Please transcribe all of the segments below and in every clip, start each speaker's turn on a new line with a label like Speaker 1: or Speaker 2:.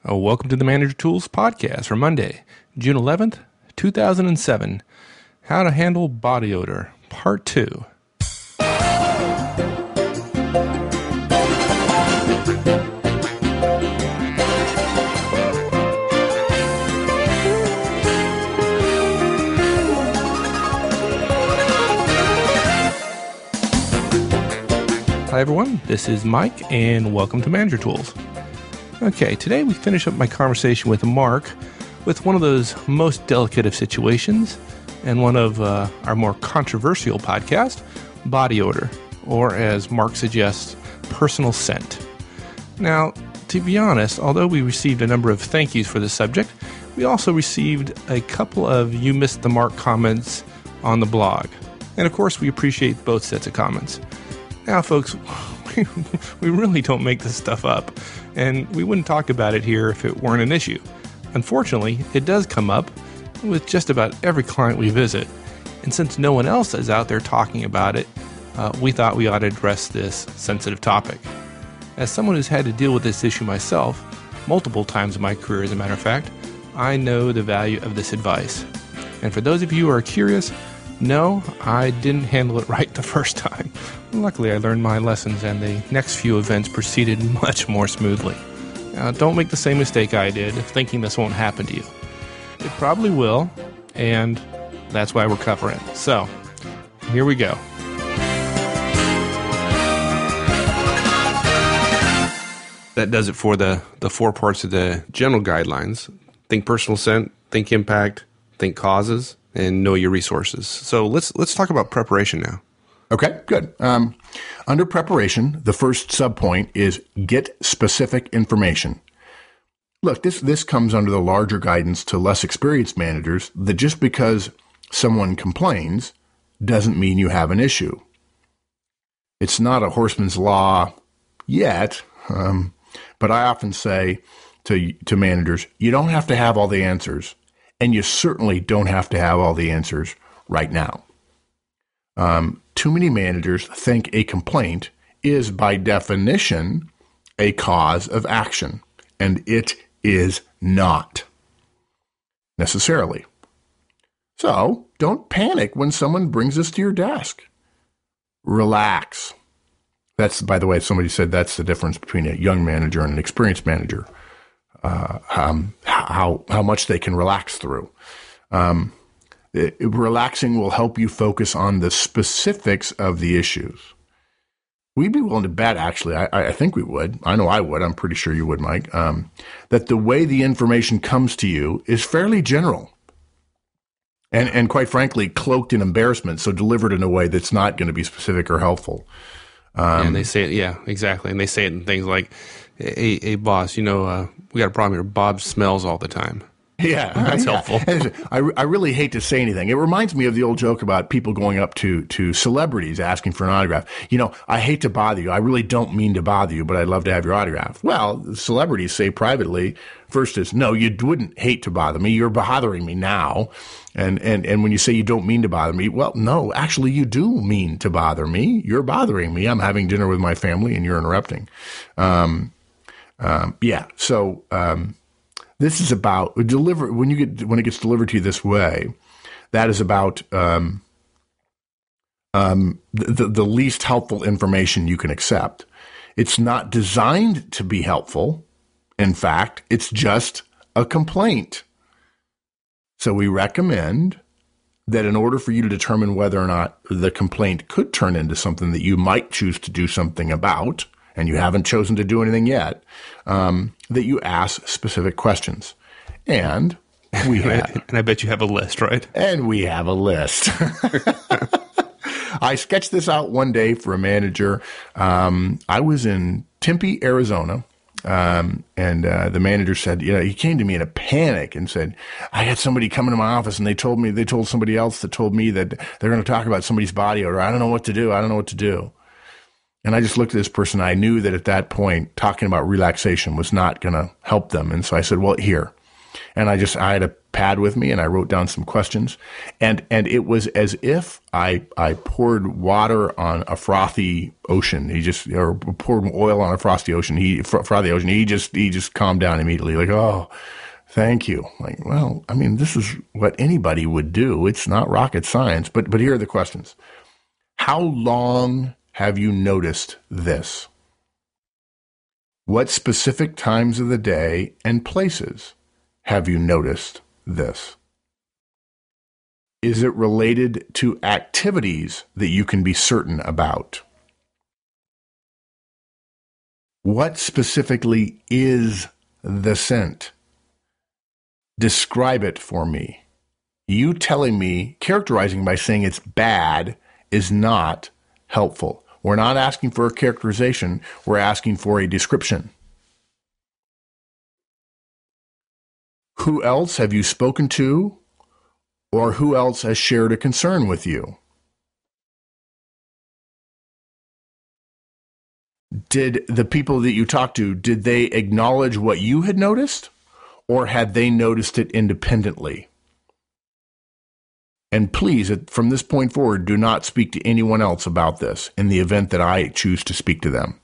Speaker 1: Welcome to the Manager Tools podcast for Monday, June 11th, 2007. How to Handle Body Odor, Part 2. Hi everyone, this is Mike and welcome to Manager Tools. Okay, today we finish up my conversation with Mark with one of those most delicate of situations and one of our more controversial podcasts, body odor, or as Mark suggests, personal scent. Now, to be honest, although we received a number of thank yous for this subject, we also received a couple of you missed the mark comments on the blog. And of course, we appreciate both sets of comments. Now, folks, we really don't make this stuff up, and we wouldn't talk about it here if it weren't an issue. Unfortunately, it does come up with just about every client we visit, and since no one else is out there talking about it, we thought we ought to address this sensitive topic. As someone who's had to deal with this issue myself, multiple times in my career as a matter of fact, I know the value of this advice. And for those of you who are curious, no, I didn't handle it right the first time. Luckily, I learned my lessons and the next few events proceeded much more smoothly. Now, don't make the same mistake I did of thinking this won't happen to you. It probably will, and that's why we're covering it. So, here we go. That does it for the 4 parts of the general guidelines. Think personal scent, think impact, think causes, and know your resources. So let's talk about preparation now.
Speaker 2: Okay, good. Under preparation, the first subpoint is get specific information. Look, this comes under the larger guidance to less experienced managers that just because someone complains doesn't mean you have an issue. It's not a horseman's law yet, but I often say to managers, you don't have to have all the answers. And you certainly don't have to have all the answers right now. Too many managers think a complaint is by definition a cause of action, and it is not necessarily. So don't panic when someone brings this to your desk. Relax. That's, by the way, somebody said that's the difference between a young manager and an experienced manager. How much they can relax through. Relaxing will help you focus on the specifics of the issues. We'd be willing to bet, actually, I think we would. I know I would. I'm pretty sure you would, Mike. That the way the information comes to you is fairly general. And quite frankly, cloaked in embarrassment, so delivered in a way that's not going to be specific or helpful.
Speaker 1: And they say it, yeah, exactly. And they say it in things like, hey boss, we got a problem here. Bob smells all the time.
Speaker 2: Yeah,
Speaker 1: that's helpful.
Speaker 2: I really hate to say anything. It reminds me of the old joke about people going up to celebrities asking for an autograph. I hate to bother you. I really don't mean to bother you, but I'd love to have your autograph. Well, celebrities say privately, first is, no, you wouldn't hate to bother me. You're bothering me now. And when you say you don't mean to bother me, well, no, actually you do mean to bother me. You're bothering me. I'm having dinner with my family and you're interrupting. This is about when it gets delivered to you this way. That is about the least helpful information you can accept. It's not designed to be helpful. In fact, it's just a complaint. So we recommend that in order for you to determine whether or not the complaint could turn into something that you might choose to do something about, and you haven't chosen to do anything yet, that you ask specific questions. And we have...
Speaker 1: And I bet you have a list, right?
Speaker 2: And we have a list. I sketched this out one day for a manager. I was in Tempe, Arizona, and the manager said, he came to me in a panic and said, I had somebody come into my office and they told somebody else that told me that they're going to talk about somebody's body odor. I don't know what to do. And I just looked at this person. I knew that at that point, talking about relaxation was not going to help them. And so I said, well, here, And I had a pad with me and I wrote down some questions. And it was as if I poured water on a frothy ocean. Or poured oil on a frothy ocean. Frothy ocean. He just calmed down immediately. Like, oh, thank you. Like, well, I mean, this is what anybody would do. It's not rocket science. But here are the questions. How long have you noticed this? What specific times of the day and places have you noticed this? Is it related to activities that you can be certain about? What specifically is the scent? Describe it for me. You telling me, characterizing by saying it's bad is not helpful. We're not asking for a characterization. We're asking for a description. Who else have you spoken to, or who else has shared a concern with you? Did the people that you talked to, did they acknowledge what you had noticed, or had they noticed it independently? And please, from this point forward, do not speak to anyone else about this in the event that I choose to speak to them.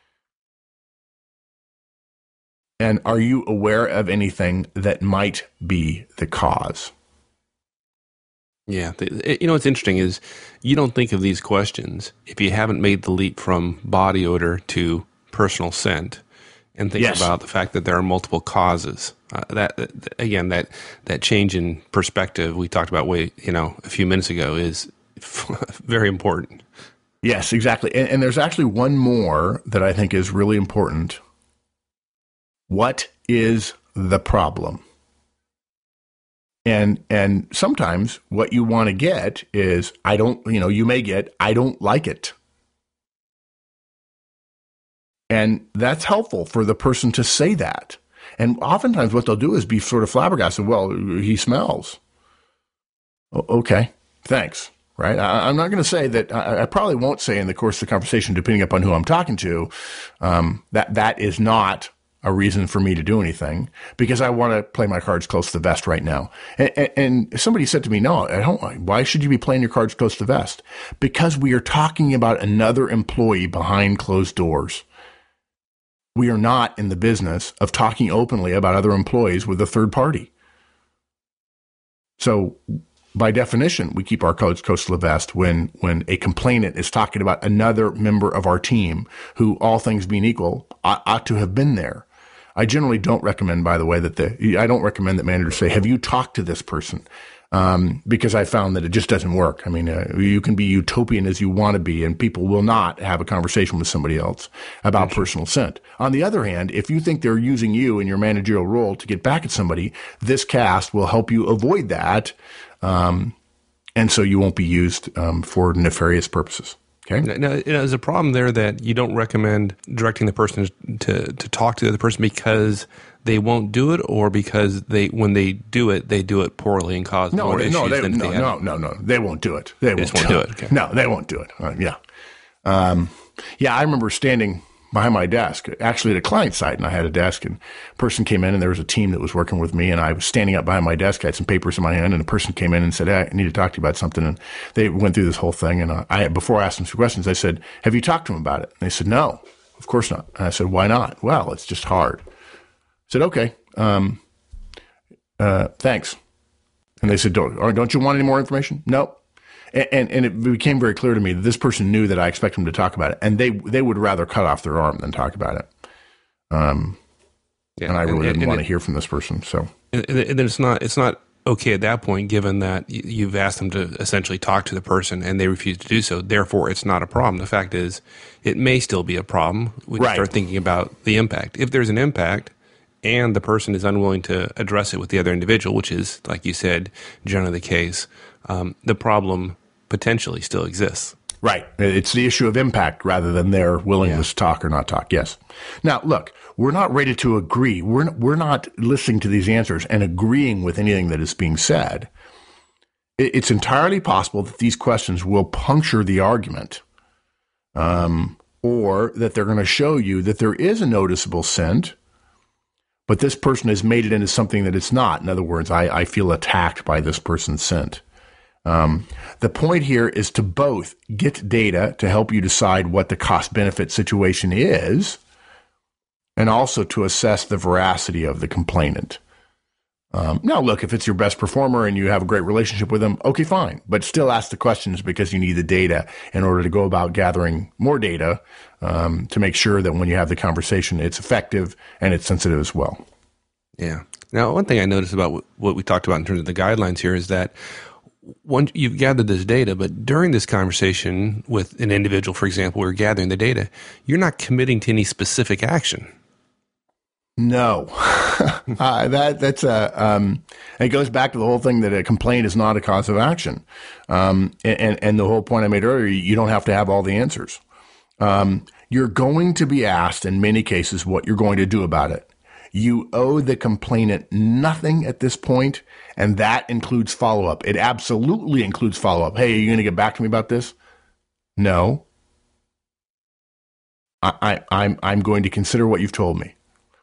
Speaker 2: And are you aware of anything that might be the cause?
Speaker 1: Yeah. What's interesting is you don't think of these questions if you haven't made the leap from body odor to personal scent and think about the fact that there are multiple causes. That change in perspective we talked about a few minutes ago is very important.
Speaker 2: Yes, exactly. And there's actually one more that I think is really important. What is the problem? And sometimes what you want to get is, you may get, I don't like it. And that's helpful for the person to say that. And oftentimes what they'll do is be sort of flabbergasted. Well, he smells. Okay, thanks. Right? I'm not going to say that. I probably won't say in the course of the conversation, depending upon who I'm talking to, that is not a reason for me to do anything, because I want to play my cards close to the vest right now. And somebody said to me, no, I don't. Why should you be playing your cards close to the vest? Because we are talking about another employee behind closed doors. We are not in the business of talking openly about other employees with a third party. So by definition, we keep our cards close to the vest when a complainant is talking about another member of our team who, all things being equal, ought to have been there. I generally don't recommend, by the way, I don't recommend that managers say, have you talked to this person? Because I found that it just doesn't work. I mean, you can be utopian as you want to be, and people will not have a conversation with somebody else about personal scent. On the other hand, if you think they're using you in your managerial role to get back at somebody, this cast will help you avoid that. And so you won't be used for nefarious purposes. Okay.
Speaker 1: Now, there's a problem there that you don't recommend directing the person to talk to the other person because they won't do it, or because when they do it poorly and cause more issues.
Speaker 2: No, they won't do it. They
Speaker 1: just won't do it. Okay.
Speaker 2: No, they won't do it. I remember standing behind my desk, actually at a client site, and I had a desk, and a person came in, and there was a team that was working with me, and I was standing up behind my desk. I had some papers in my hand, and a person came in and said, hey, I need to talk to you about something. And they went through this whole thing, and before I asked them some questions, I said, have you talked to them about it? And they said, no, of course not. And I said, why not? Well, it's just hard. I said, okay, thanks. And they said, don't you want any more information? Nope. And it became very clear to me that this person knew that I expect them to talk about it, and they would rather cut off their arm than talk about it. And I really didn't want to hear from this person. So,
Speaker 1: and then it's not okay at that point, given that you've asked them to essentially talk to the person and they refuse to do so. Therefore, it's not a problem. The fact is, it may still be a problem when you start thinking about the impact. If there's an impact, and the person is unwilling to address it with the other individual, which is, like you said, generally the case, the problem potentially still exists.
Speaker 2: Right. It's the issue of impact rather than their willingness to talk or not talk. Yes. Now, look, we're not ready to agree. We're not listening to these answers and agreeing with anything that is being said. It's entirely possible that these questions will puncture the argument, or that they're going to show you that there is a noticeable scent, but this person has made it into something that it's not. In other words, I feel attacked by this person's scent. The point here is to both get data to help you decide what the cost-benefit situation is, and also to assess the veracity of the complainant. Now, look, if it's your best performer and you have a great relationship with them, okay, fine. But still ask the questions because you need the data in order to go about gathering more data to make sure that when you have the conversation, it's effective and it's sensitive as well.
Speaker 1: Yeah. Now, one thing I noticed about what we talked about in terms of the guidelines here is that once you've gathered this data, but during this conversation with an individual, for example, we're gathering the data, you're not committing to any specific action.
Speaker 2: No, it goes back to the whole thing that a complaint is not a cause of action. And the whole point I made earlier, you don't have to have all the answers. You're going to be asked in many cases what you're going to do about it. You owe the complainant nothing at this point, and that includes follow-up. It absolutely includes follow-up. Hey, are you going to get back to me about this? No. I'm going to consider what you've told me.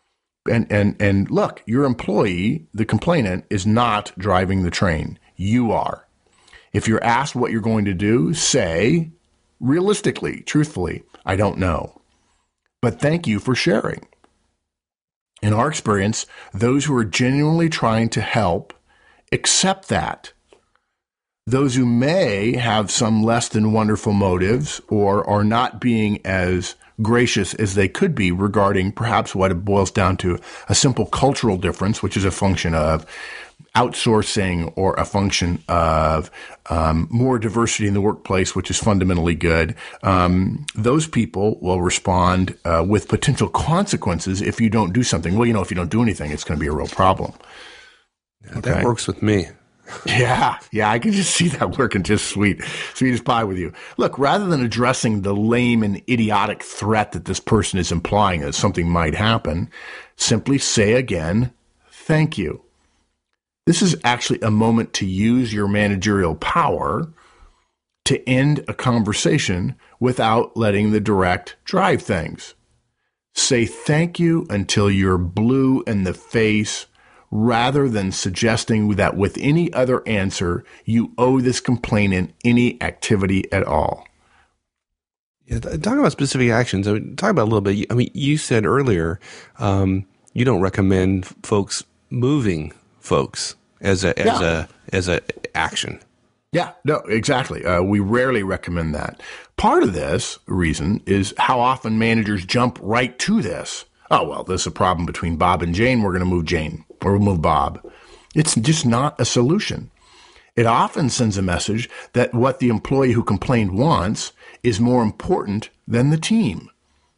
Speaker 2: And look, your employee, the complainant, is not driving the train. You are. If you're asked what you're going to do, say, realistically, truthfully, I don't know. But thank you for sharing. In our experience, those who are genuinely trying to help accept that. Those who may have some less than wonderful motives or are not being as gracious as they could be regarding perhaps what it boils down to, a simple cultural difference, which is a function of outsourcing or a function of more diversity in the workplace, which is fundamentally good. Those people will respond with potential consequences if you don't do something. Well, if you don't do anything, it's going to be a real problem.
Speaker 1: Yeah, okay? That works with me.
Speaker 2: Yeah, I can just see that working just sweet as pie with you. Look, rather than addressing the lame and idiotic threat that this person is implying that something might happen, simply say again, thank you. This is actually a moment to use your managerial power to end a conversation without letting the direct drive things. Say thank you until you're blue in the face, rather than suggesting that with any other answer, you owe this complainant any activity at all.
Speaker 1: Yeah, talking about specific actions, talk about a little bit. You said earlier you don't recommend folks moving folks as a action.
Speaker 2: Yeah, no, exactly. We rarely recommend that. Part of this reason is how often managers jump right to this. Oh, well, there's a problem between Bob and Jane. We're going to move Jane or we'll move Bob. It's just not a solution. It often sends a message that what the employee who complained wants is more important than the team.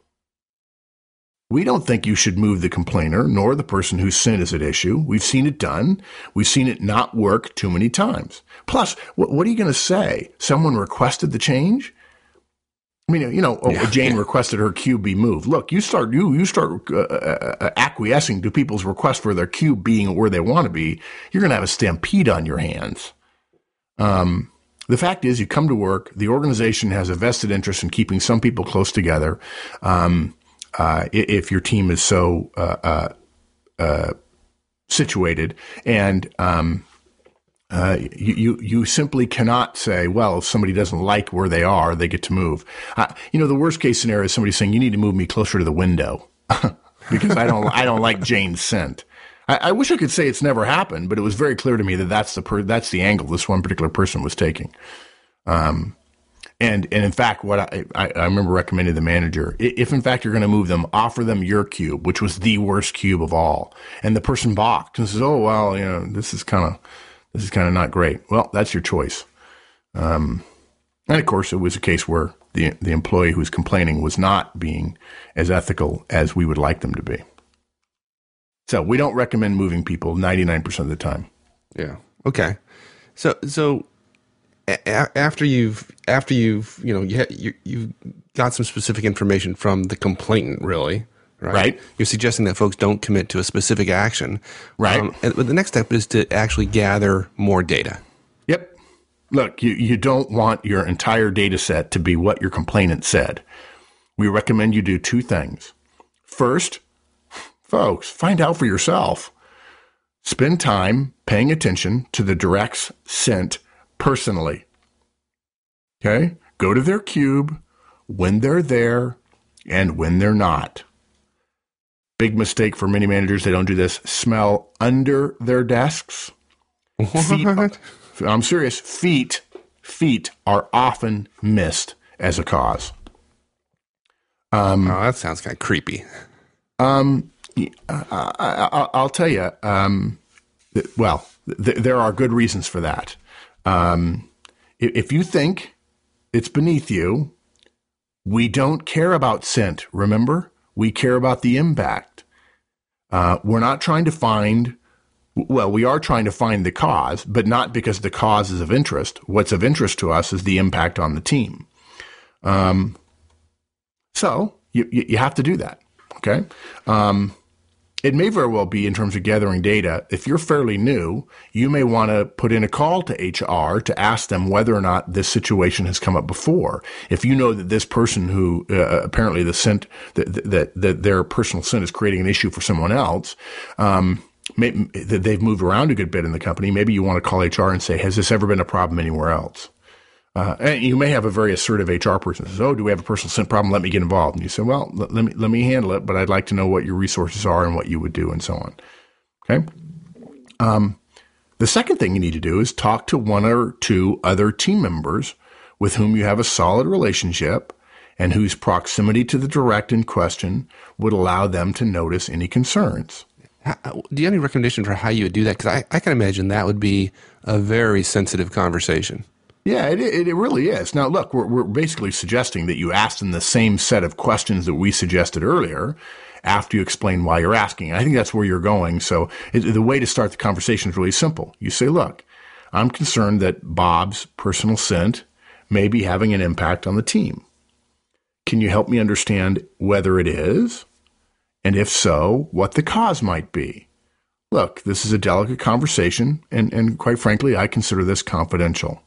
Speaker 2: We don't think you should move the complainer nor the person whose sin is at issue. We've seen it done. We've seen it not work too many times. Plus, what are you going to say? Someone requested the change? Jane requested her cube be moved. Look, you start acquiescing to people's request for their cube being where they want to be, you're going to have a stampede on your hands. The fact is, you come to work, the organization has a vested interest in keeping some people close together. If your team is so situated, and you simply cannot say, well, if somebody doesn't like where they are, they get to move. The worst case scenario is somebody saying, you need to move me closer to the window because I don't like Jane's scent. I wish I could say it's never happened, but it was very clear to me that that's the angle this one particular person was taking. And in fact, what I remember recommending the manager, if in fact you're going to move them, offer them your cube, which was the worst cube of all. And the person balked and says, oh, well, this is kind of not great. Well, that's your choice. And of course, it was a case where the employee who was complaining was not being as ethical as we would like them to be. So we don't recommend moving people 99% of the time.
Speaker 1: Yeah. Okay. So after you've got some specific information from the complainant, really, right? You're suggesting that folks don't commit to a specific action,
Speaker 2: right?
Speaker 1: But the next step is to actually gather more data.
Speaker 2: Yep. Look, you don't want your entire data set to be what your complainant said. We recommend you do two things. First, Folks, find out for yourself. Spend time paying attention to the directs sent personally. Okay? Go to their cube when they're there and when they're not. Big mistake for many managers, they don't do this. Smell under their desks.
Speaker 1: What?
Speaker 2: I'm serious. Feet are often missed as a cause.
Speaker 1: That sounds kind of creepy.
Speaker 2: I'll tell you. There are good reasons for that. If you think it's beneath you, we don't care about scent. Remember, we care about the impact. We're not trying to find. Well, we are trying to find the cause, but not because the cause is of interest. What's of interest to us is the impact on the team. So you have to do that. Okay. It may very well be in terms of gathering data. If you're fairly new, you may want to put in a call to HR to ask them whether or not this situation has come up before. If you know that this person who apparently the scent that their personal scent is creating an issue for someone else, that they've moved around a good bit in the company, maybe you want to call HR and say, has this ever been a problem anywhere else? And you may have a very assertive HR person who says, oh, do we have a personal scent problem? Let me get involved. And you say, well, let me handle it, but I'd like to know what your resources are and what you would do and so on. Okay. The second thing you need to do is talk to one or two other team members with whom you have a solid relationship and whose proximity to the direct in question would allow them to notice any concerns.
Speaker 1: Do you have any recommendation for how you would do that? Because I can imagine that would be a very sensitive conversation.
Speaker 2: Yeah, it really is. Now, look, we're basically suggesting that you ask them the same set of questions that we suggested earlier after you explain why you're asking. I think that's where you're going. So the way to start the conversation is really simple. You say, look, I'm concerned that Bob's personal scent may be having an impact on the team. Can you help me understand whether it is? And if so, what the cause might be? Look, this is a delicate conversation, and quite frankly, I consider this confidential.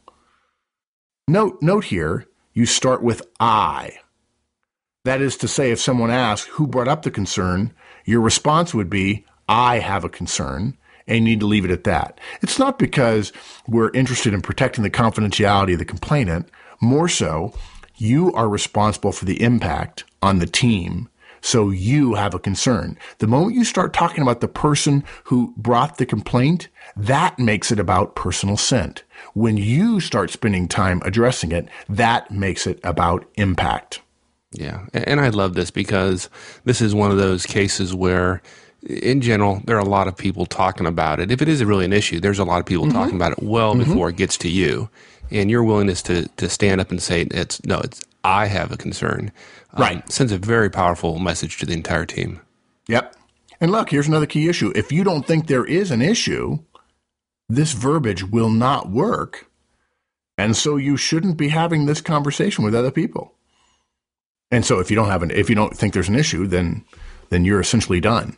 Speaker 2: Note here, you start with I. That is to say, if someone asks who brought up the concern, your response would be, I have a concern, and you need to leave it at that. It's not because we're interested in protecting the confidentiality of the complainant. More so, you are responsible for the impact on the team, so you have a concern. The moment you start talking about the person who brought the complaint, that makes it about personal scent. When you start spending time addressing it, that makes it about impact.
Speaker 1: Yeah, and I love this because this is one of those cases where, in general, there are a lot of people talking about it. If it is really an issue, there's a lot of people talking about it well before it gets to you. And your willingness to stand up and say, I have a concern,
Speaker 2: right,
Speaker 1: sends a very powerful message to the entire team.
Speaker 2: Yep. And look, here's another key issue. If you don't think there is an issue, this verbiage will not work. And so you shouldn't be having this conversation with other people. And so if you don't think there's an issue, then you're essentially done.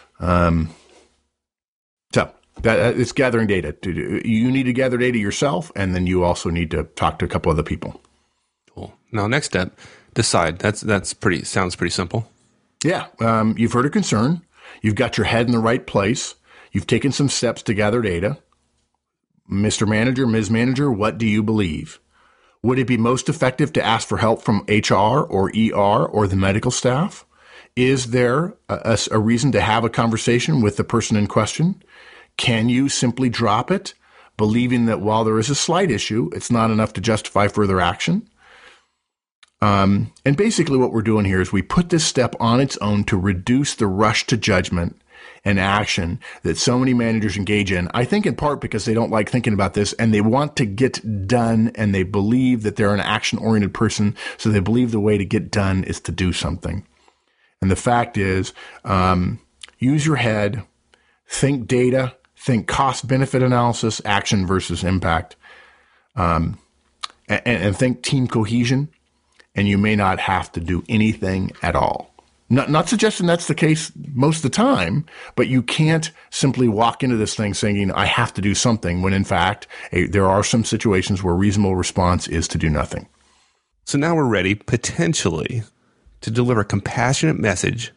Speaker 2: So it's gathering data. You need to gather data yourself, and then you also need to talk to a couple other people.
Speaker 1: Cool. Now, next step, decide. Sounds pretty simple.
Speaker 2: Yeah. You've heard a concern. You've got your head in the right place. You've taken some steps to gather data. Mr. Manager, Ms. Manager, what do you believe? Would it be most effective to ask for help from HR or ER or the medical staff? Is there a reason to have a conversation with the person in question? Can you simply drop it, believing that while there is a slight issue, it's not enough to justify further action? And basically what we're doing here is we put this step on its own to reduce the rush to judgment and action that so many managers engage in. I think in part because they don't like thinking about this and they want to get done, and they believe that they're an action-oriented person, so they believe the way to get done is to do something. And the fact is, use your head, think data, think cost-benefit analysis, action versus impact, and think team cohesion, and you may not have to do anything at all. Not suggesting that's the case most of the time, but you can't simply walk into this thing saying, I have to do something, when in fact, there are some situations where a reasonable response is to do nothing.
Speaker 1: So now we're ready, potentially, to deliver a compassionate message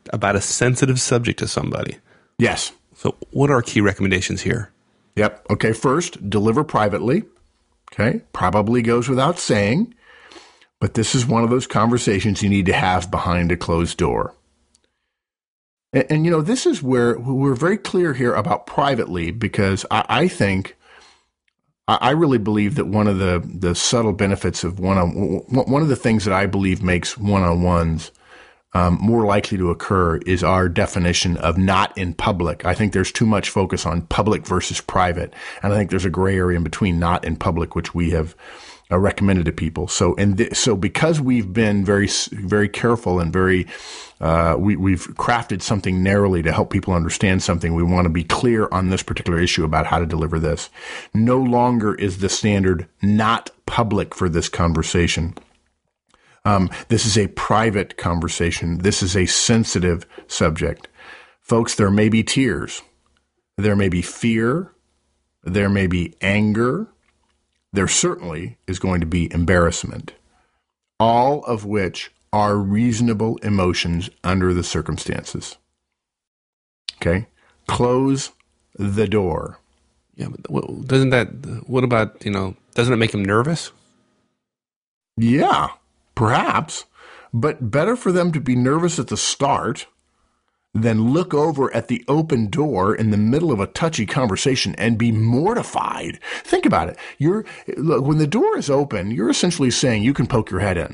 Speaker 1: about a sensitive subject to somebody.
Speaker 2: Yes.
Speaker 1: So what are our key recommendations here?
Speaker 2: Yep. Okay. First, deliver privately. Okay. Probably goes without saying, but this is one of those conversations you need to have behind a closed door. And this is where we're very clear here about privately, because I really believe that one of the subtle benefits of one of the things that I believe makes one-on-ones more likely to occur is our definition of not in public. I think there's too much focus on public versus private, and I think there's a gray area in between not in public, which we have recommended to people. So because we've been very, very careful and we've crafted something narrowly to help people understand something, we want to be clear on this particular issue about how to deliver this. No longer is the standard not public for this conversation. This is a private conversation. This is a sensitive subject. Folks, there may be tears. There may be fear. There may be anger. There certainly is going to be embarrassment, all of which are reasonable emotions under the circumstances. Okay? Close the door.
Speaker 1: Yeah, but doesn't it make him nervous?
Speaker 2: Yeah, perhaps. But better for them to be nervous at the start than look over at the open door in the middle of a touchy conversation and be mortified. Think about it. Look, when the door is open, you're essentially saying you can poke your head in.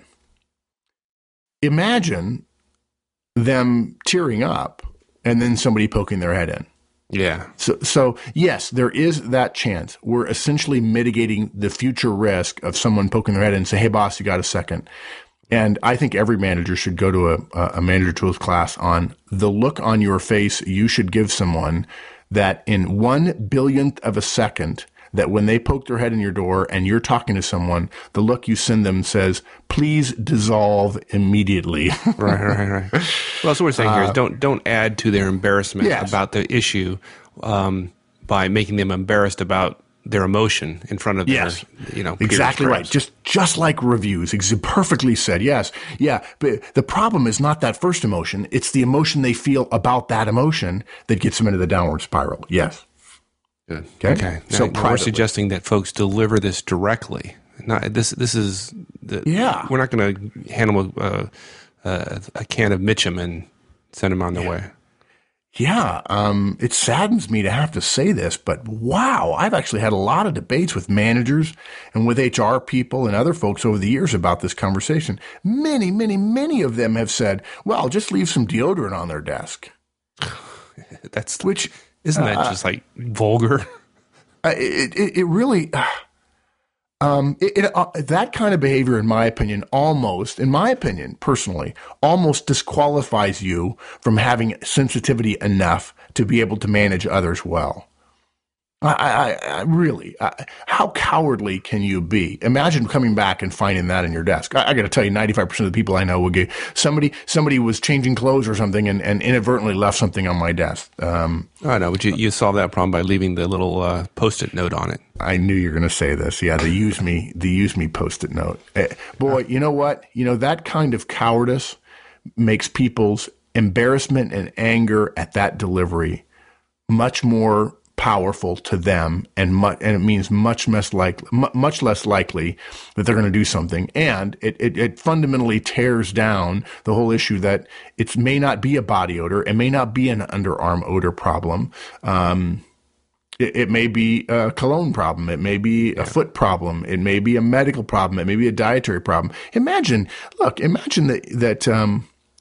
Speaker 2: Imagine them tearing up and then somebody poking their head in.
Speaker 1: Yeah.
Speaker 2: So yes, there is that chance. We're essentially mitigating the future risk of someone poking their head in and say, "Hey boss, you got a second?" And I think every manager should go to a Manager Tools class on the look on your face you should give someone that in 1/100000th of a second, that when they poke their head in your door and you're talking to someone, the look you send them says, "Please dissolve immediately."
Speaker 1: Right. Well, so what we're saying here is don't add to their embarrassment about the issue by making them embarrassed about their emotion in front of their,
Speaker 2: exactly right. Just like reviews, perfectly said. Yes, yeah. But the problem is not that first emotion; it's the emotion they feel about that emotion that gets them into the downward spiral. Yes.
Speaker 1: Good. Okay. So we're suggesting that folks deliver this directly. This is we're not going to hand them a can of Mitchum and send them on their way.
Speaker 2: Yeah, it saddens me to have to say this, but wow, I've actually had a lot of debates with managers and with HR people and other folks over the years about this conversation. Many, many, many of them have said, well, just leave some deodorant on their desk.
Speaker 1: Isn't that just like vulgar?
Speaker 2: It really... that kind of behavior, in my opinion, personally, almost disqualifies you from having sensitivity enough to be able to manage others well. I really, how cowardly can you be? Imagine coming back and finding that in your desk. I got to tell you, 95% of the people I know will get somebody was changing clothes or something and inadvertently left something on my desk.
Speaker 1: I know, but you solve that problem by leaving the little Post-it note on it.
Speaker 2: I knew you were going to say this. Yeah, the use me Post-it note. Boy, you know what? That kind of cowardice makes people's embarrassment and anger at that delivery much more powerful to them, and it means much less likely that they're going to do something. And it fundamentally tears down the whole issue that it may not be a body odor, it may not be an underarm odor problem. It may be a cologne problem. It may be a foot problem. It may be a medical problem. It may be a dietary problem. Imagine that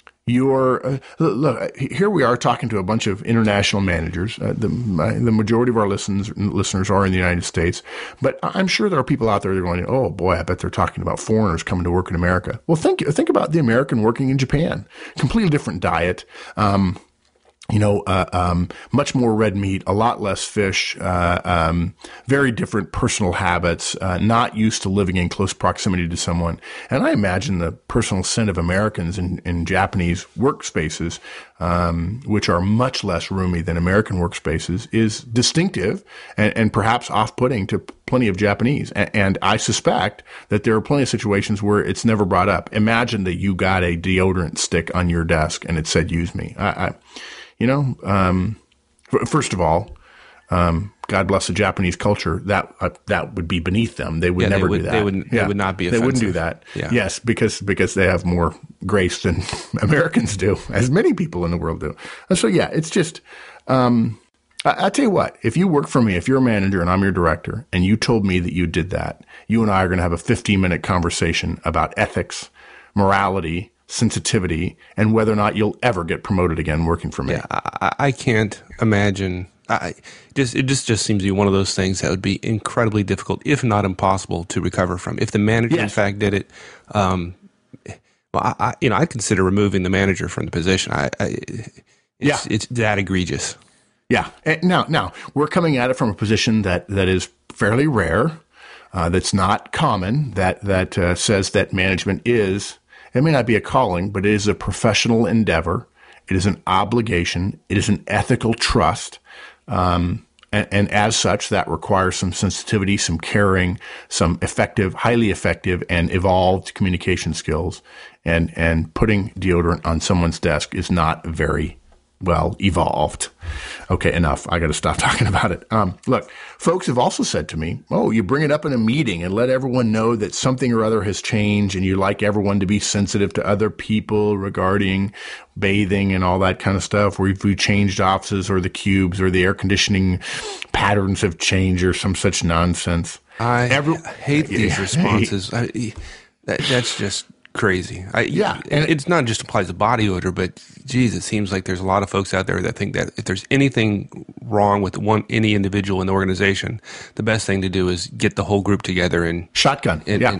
Speaker 2: look, here we are talking to a bunch of international managers. The majority of our listeners are in the United States, but I'm sure there are people out there that are going, "Oh boy, I bet they're talking about foreigners coming to work in America." Well, think about the American working in Japan. Completely different diet. much more red meat, a lot less fish, very different personal habits, not used to living in close proximity to someone. And I imagine the personal sin of Americans in Japanese workspaces, which are much less roomy than American workspaces, is distinctive and perhaps off-putting to plenty of Japanese. And I suspect that there are plenty of situations where it's never brought up. Imagine that you got a deodorant stick on your desk and it said, "Use me." First of all, God bless the Japanese culture. That would be beneath them. They would never do that.
Speaker 1: They would not be offensive.
Speaker 2: They wouldn't do that. Yeah. Yes, because they have more grace than Americans do, as many people in the world do. And so, yeah, it's just, I tell you what, if you work for me, if you're a manager and I'm your director, and you told me that you did that, you and I are going to have a 15-minute conversation about ethics, morality, sensitivity, and whether or not you'll ever get promoted again working for me.
Speaker 1: Yeah, I can't imagine. It just seems to be one of those things that would be incredibly difficult, if not impossible, to recover from. If the manager, in fact, did it, I'd consider removing the manager from the position. It's that egregious.
Speaker 2: Yeah. Now we're coming at it from a position that is fairly rare, that's not common. That says that management is. It may not be a calling, but it is a professional endeavor. It is an obligation. It is an ethical trust. And as such, that requires some sensitivity, some caring, some highly effective and evolved communication skills. And putting deodorant on someone's desk is not very well evolved. Okay, enough. I got to stop talking about it. Look, folks have also said to me, "Oh, you bring it up in a meeting and let everyone know that something or other has changed, and you like everyone to be sensitive to other people regarding bathing and all that kind of stuff, where if we changed offices or the cubes or the air conditioning patterns have changed or some such nonsense."
Speaker 1: I hate these responses. That's just crazy. And it's not just applies to body odor, but geez, it seems like there's a lot of folks out there that think that if there's anything wrong with any individual in the organization, the best thing to do is get the whole group together and
Speaker 2: shotgun.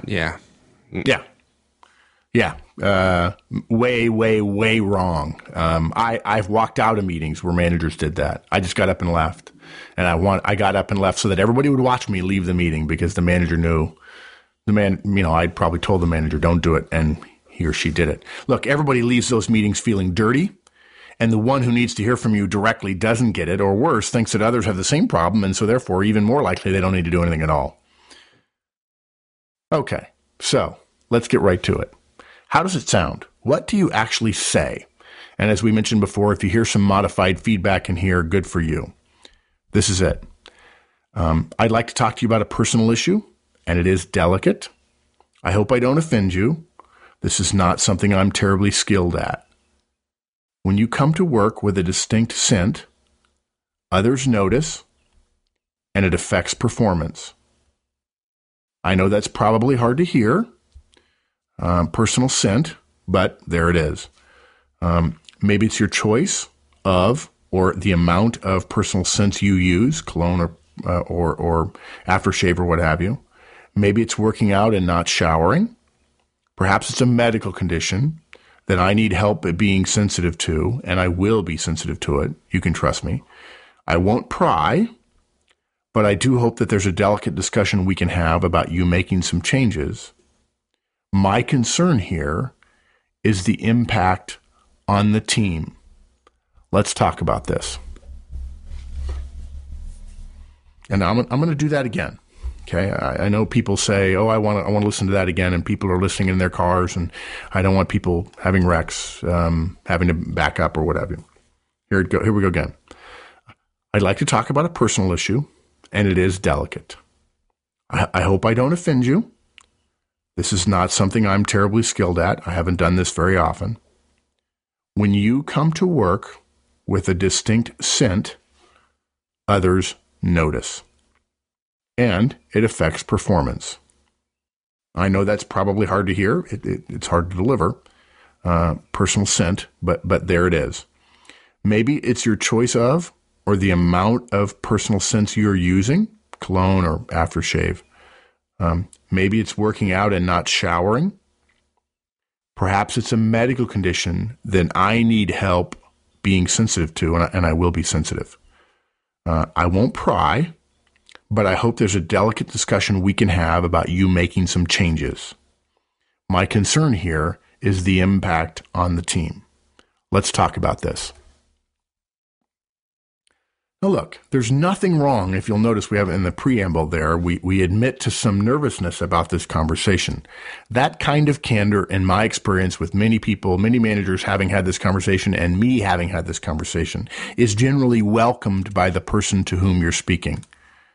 Speaker 2: Way, way, way wrong. I've walked out of meetings where managers did that. I just got up and left, and I got up and left so that everybody would watch me leave the meeting because the manager knew. I'd probably told the manager, "Don't do it," and he or she did it. Look, everybody leaves those meetings feeling dirty, and the one who needs to hear from you directly doesn't get it, or worse, thinks that others have the same problem, and so therefore even more likely they don't need to do anything at all. Okay, so let's get right to it. How does it sound? What do you actually say? And as we mentioned before, if you hear some modified feedback in here, good for you. This is it. I'd like to talk to you about a personal issue, and it is delicate. I hope I don't offend you. This is not something I'm terribly skilled at. When you come to work with a distinct scent, others notice, and it affects performance. I know that's probably hard to hear, personal scent, but there it is. Maybe it's your choice of or the amount of personal scents you use, cologne or aftershave or what have you. Maybe it's working out and not showering. Perhaps it's a medical condition that I need help at being sensitive to, and I will be sensitive to it. You can trust me. I won't pry, but I do hope that there's a delicate discussion we can have about you making some changes. My concern here is the impact on the team. Let's talk about this. And I'm going to do that again. Okay, I know people say, "Oh, I want to listen to that again," and people are listening in their cars, and I don't want people having wrecks, having to back up or whatever. Here we go again. I'd like to talk about a personal issue, and it is delicate. I hope I don't offend you. This is not something I'm terribly skilled at. I haven't done this very often. When you come to work with a distinct scent, others notice. And it affects performance. I know that's probably hard to hear. It's hard to deliver. Personal scent, but there it is. Maybe it's your choice of or the amount of personal scents you're using, cologne or aftershave. Maybe it's working out and not showering. Perhaps it's a medical condition that I need help being sensitive to, and I will be sensitive. I won't pry, but I hope there's a delicate discussion we can have about you making some changes. My concern here is the impact on the team. Let's talk about this. Now look, there's nothing wrong. If you'll notice, we have in the preamble there, we admit to some nervousness about this conversation. That kind of candor, in my experience with many people, many managers having had this conversation and me having had this conversation, is generally welcomed by the person to whom you're speaking.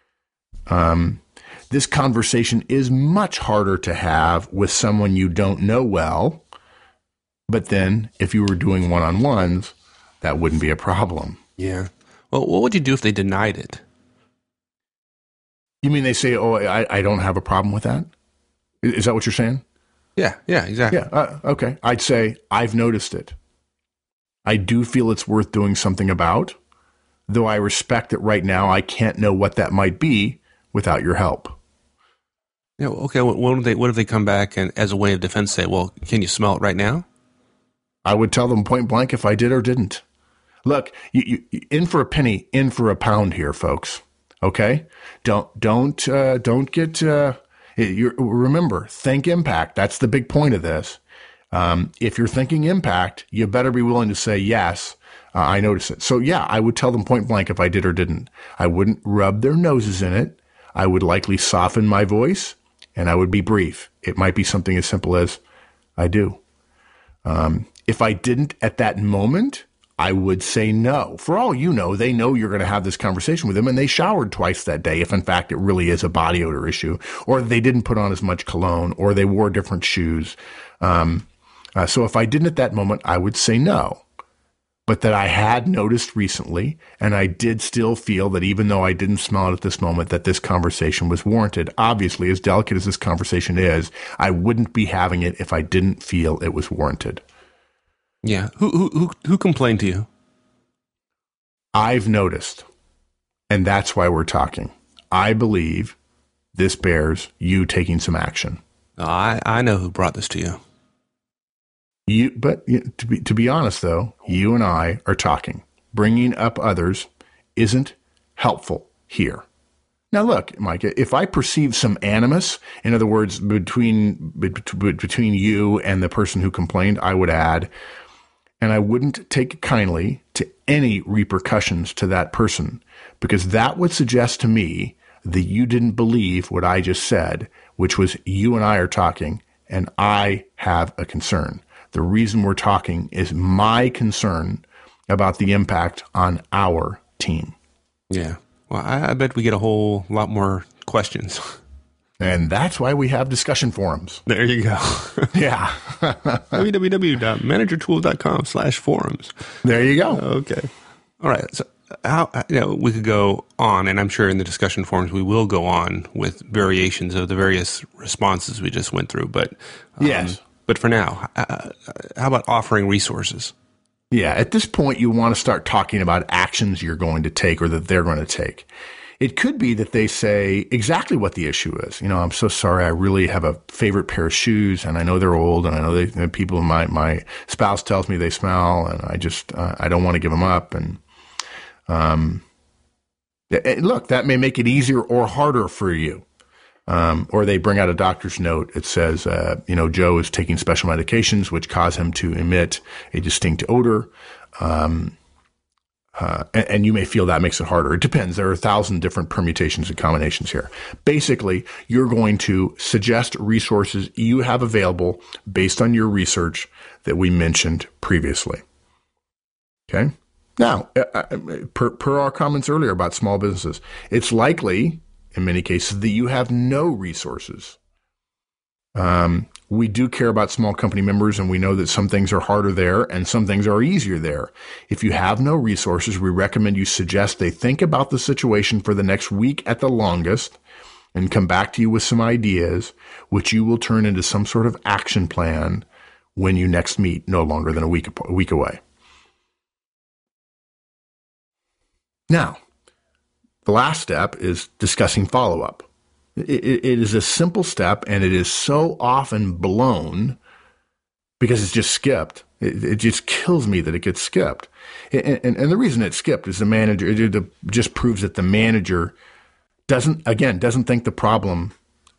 Speaker 2: This conversation is much harder to have with someone you don't know well, but then if you were doing one-on-ones, that wouldn't be a problem.
Speaker 1: Yeah. Well, what would you do if they denied it?
Speaker 2: You mean they say, oh, I don't have a problem with that? Is that what you're saying?
Speaker 1: Yeah, exactly.
Speaker 2: Yeah, okay. I'd say, I've noticed it. I do feel it's worth doing something about, though I respect that right now I can't know what that might be without your help.
Speaker 1: Yeah, okay, what if they come back and as a way of defense say, well, can you smell it right now?
Speaker 2: I would tell them point blank if I did or didn't. Look, you in for a penny, in for a pound here, folks. Okay? Don't get, remember, think impact. That's the big point of this. If you're thinking impact, you better be willing to say, yes, I notice it. So yeah, I would tell them point blank if I did or didn't. I wouldn't rub their noses in it. I would likely soften my voice and I would be brief. It might be something as simple as, I do. If I didn't at that moment, I would say no. For all you know, they know you're going to have this conversation with them and they showered twice that day if in fact it really is a body odor issue, or they didn't put on as much cologne, or they wore different shoes. So if I didn't at that moment, I would say no. But that I had noticed recently, and I did still feel that even though I didn't smell it at this moment, that this conversation was warranted. Obviously, as delicate as this conversation is, I wouldn't be having it if I didn't feel it was warranted.
Speaker 1: Yeah. Who complained to you?
Speaker 2: I've noticed, and that's why we're talking. I believe this bears you taking some action.
Speaker 1: I know who brought this to you.
Speaker 2: But to be honest, though, you and I are talking. Bringing up others isn't helpful here. Now, look, Mike, if I perceive some animus, in other words, between you and the person who complained, I would add, and I wouldn't take kindly to any repercussions to that person, because that would suggest to me that you didn't believe what I just said, which was you and I are talking, and I have a concern. The reason we're talking is my concern about the impact on our team.
Speaker 1: Yeah. Well, I bet we get a whole lot more questions.
Speaker 2: And that's why we have discussion forums.
Speaker 1: There you go.
Speaker 2: Yeah.
Speaker 1: www.managertools.com/forums.
Speaker 2: There you go.
Speaker 1: Okay. All right. So we could go on, and I'm sure in the discussion forums we will go on with variations of the various responses we just went through. But
Speaker 2: yes.
Speaker 1: But for now, how about offering resources?
Speaker 2: Yeah. At this point, you want to start talking about actions you're going to take or that they're going to take. It could be that they say exactly what the issue is. I'm so sorry. I really have a favorite pair of shoes, and I know they're old, and I know people. My spouse tells me they smell, and I just I don't want to give them up. And look, that may make it easier or harder for you. Or they bring out a doctor's note. It says, Joe is taking special medications which cause him to emit a distinct odor. And you may feel that makes it harder. It depends. There are 1,000 different permutations and combinations here. Basically, you're going to suggest resources you have available based on your research that we mentioned previously. Okay? Now, per our comments earlier about small businesses, it's likely, in many cases, that you have no resources. We do care about small company members, and we know that some things are harder there and some things are easier there. If you have no resources, we recommend you suggest they think about the situation for the next week at the longest and come back to you with some ideas, which you will turn into some sort of action plan when you next meet, no longer than a week away. Now, the last step is discussing follow-up. It is a simple step, and it is so often blown because it's just skipped. It just kills me that it gets skipped. And the reason it's skipped is the manager, it just proves that the manager doesn't think the problem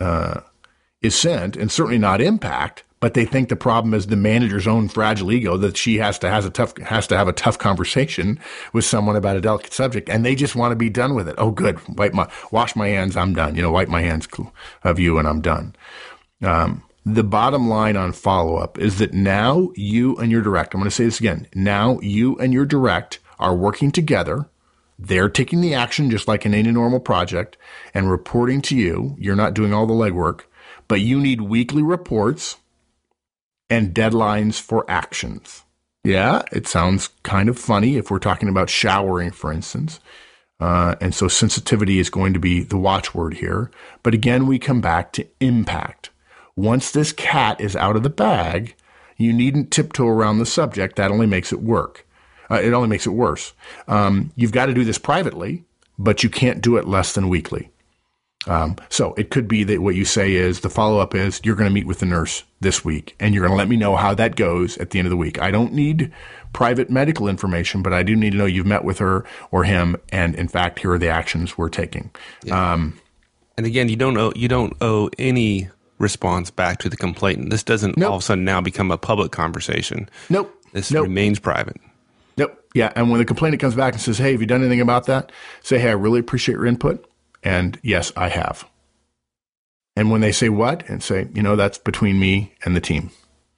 Speaker 2: is sent, and certainly not impact, but they think the problem is the manager's own fragile ego, that she has to have a tough conversation with someone about a delicate subject, and they just want to be done with it. Oh, good. Wash my hands. I'm done. Wipe my hands of you and I'm done. The bottom line on follow-up is that now you and your direct, I'm going to say this again, now you and your direct are working together. They're taking the action just like in any normal project and reporting to you. You're not doing all the legwork, but you need weekly reports and deadlines for actions. Yeah, it sounds kind of funny if we're talking about showering, for instance. And so sensitivity is going to be the watchword here. But again, we come back to impact. Once this cat is out of the bag, you needn't tiptoe around the subject. That only makes it work. It only makes it worse. You've got to do this privately, but you can't do it less than weekly. So it could be that what you say is the follow-up is you're going to meet with the nurse this week, and you're going to let me know how that goes at the end of the week. I don't need private medical information, but I do need to know you've met with her or him, and in fact, here are the actions we're taking.
Speaker 1: Yeah. And again, you don't owe any response back to the complainant. This doesn't all of a sudden now become a public conversation.
Speaker 2: Nope.
Speaker 1: This remains private.
Speaker 2: Nope. Yeah. And when the complainant comes back and says, hey, have you done anything about that? Say, hey, I really appreciate your input. And yes, I have. And when they say what? And say, that's between me and the team.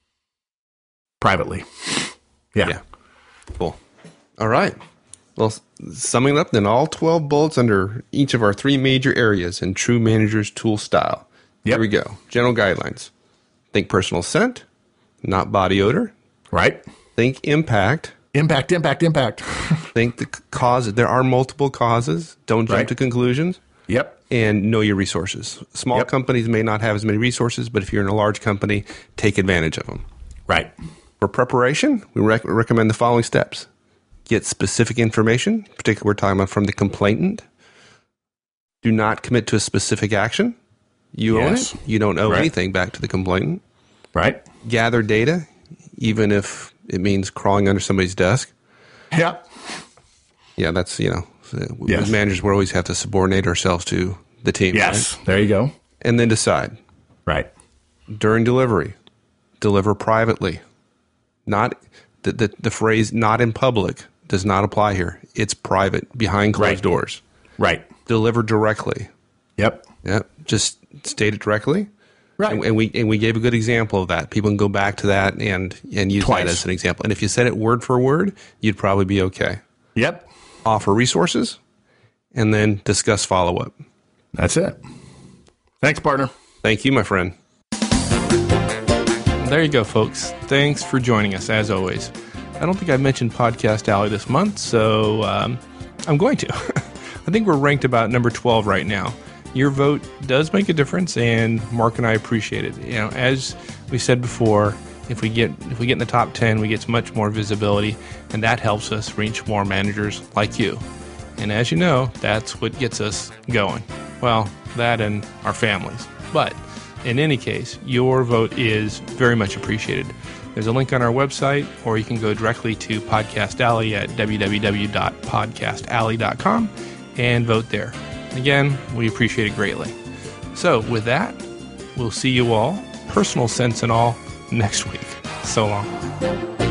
Speaker 2: Privately. Yeah.
Speaker 1: Cool. All right. Well, summing up then, all 12 bullets under each of our 3 major areas in true manager's tool style.
Speaker 2: Yep.
Speaker 1: Here we go. General guidelines. Think personal scent, not body odor.
Speaker 2: Right.
Speaker 1: Think impact.
Speaker 2: Impact.
Speaker 1: Think the cause. There are multiple causes. Don't jump to conclusions.
Speaker 2: Yep.
Speaker 1: And know your resources. Small companies may not have as many resources, but if you're in a large company, take advantage of them.
Speaker 2: Right.
Speaker 1: For preparation, we recommend the following steps. Get specific information, particularly we're talking about from the complainant. Do not commit to a specific action. You own it. You don't owe anything back to the complainant.
Speaker 2: Right.
Speaker 1: Gather data, even if it means crawling under somebody's desk.
Speaker 2: Yeah.
Speaker 1: Yeah, that's, as managers, we always have to subordinate ourselves to the team.
Speaker 2: Yes.
Speaker 1: Right?
Speaker 2: There you go.
Speaker 1: And then decide.
Speaker 2: Right.
Speaker 1: During delivery, deliver privately. Not the phrase "not in public" does not apply here. It's private, behind closed doors.
Speaker 2: Right.
Speaker 1: Deliver directly.
Speaker 2: Yep.
Speaker 1: Just state it directly.
Speaker 2: Right.
Speaker 1: And we gave a good example of that. People can go back to that and use that as an example. And if you said it word for word, you'd probably be okay.
Speaker 2: Yep.
Speaker 1: Offer resources, and then discuss follow-up.
Speaker 2: That's it. Thanks, partner.
Speaker 1: Thank you, my friend. There you go, folks. Thanks for joining us, as always. I don't think I mentioned Podcast Alley this month, so I'm going to. I think we're ranked about number 12 right now. Your vote does make a difference, and Mark and I appreciate it. As we said before, if we get in the top 10, we get much more visibility, and that helps us reach more managers like you. And as you know, that's what gets us going. Well, that and our families. But in any case, your vote is very much appreciated. There's a link on our website, or you can go directly to Podcast Alley at www.podcastalley.com and vote there. Again, we appreciate it greatly. So with that, we'll see you all, personal sense and all, next week. So long.